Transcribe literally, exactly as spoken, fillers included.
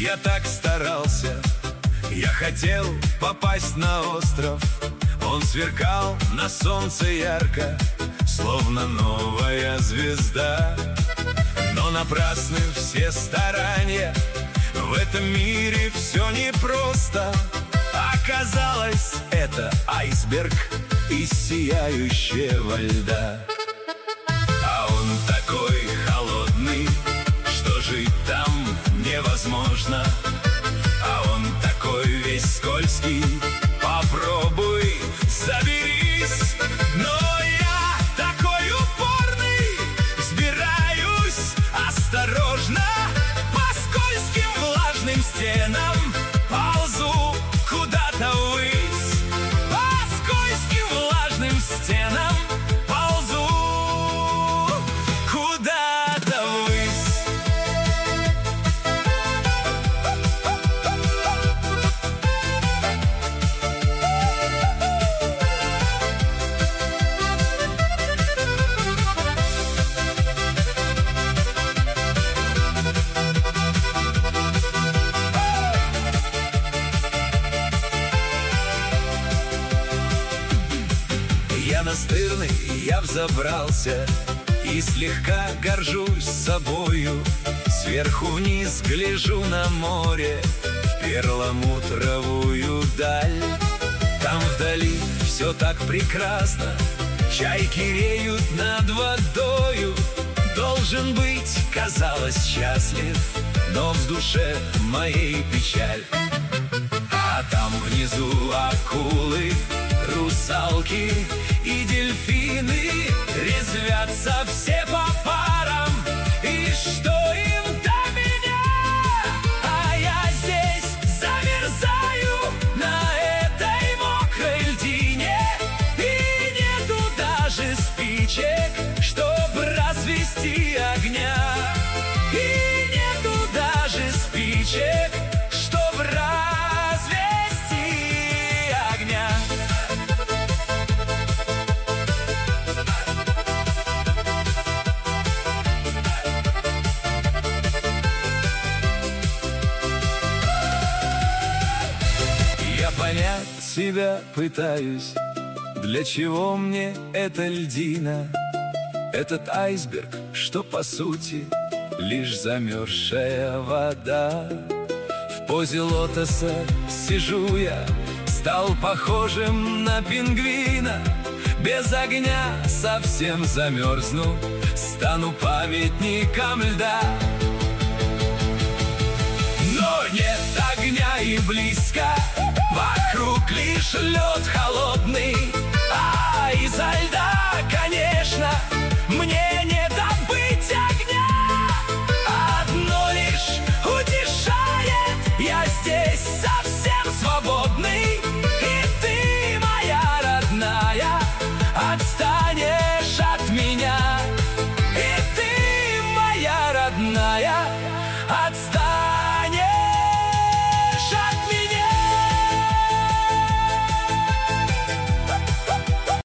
Я так старался, я хотел попасть на остров. Он сверкал на солнце ярко, словно новая звезда. Но напрасны все старания, в этом мире все непросто. Оказалось, это айсберг из сияющего льда. А он такой холодный, что жить там невозможно. А он такой весь скользкий, попробуй заберись. Но я такой упорный, взбираюсь осторожно по скользким влажным стенам, ползу куда-то ввысь. По скользким влажным стенам ползу куда-то ввысь. Я настырный, я взобрался и слегка горжусь собою. Сверху вниз гляжу на море, в перламутровую даль. Там вдали все так прекрасно, чайки реют над водою. Должен быть, казалось, счастлив, но в душе моей печаль. А там внизу акулы, русалки и дельфины резвятся все по парам. И что им до меня? А я здесь замерзаю на этой мокрой льдине. И нету даже спичек, чтоб развести огня. И нету даже спичек, чтоб развести огня. Понять себя пытаюсь, для чего мне эта льдина, этот айсберг, что по сути лишь замерзшая вода. В позе лотоса сижу я, стал похожим на пингвина. Без огня совсем замерзну, стану памятником льда. Но нет огня и близко, вокруг лишь лед холодный, а из-за льда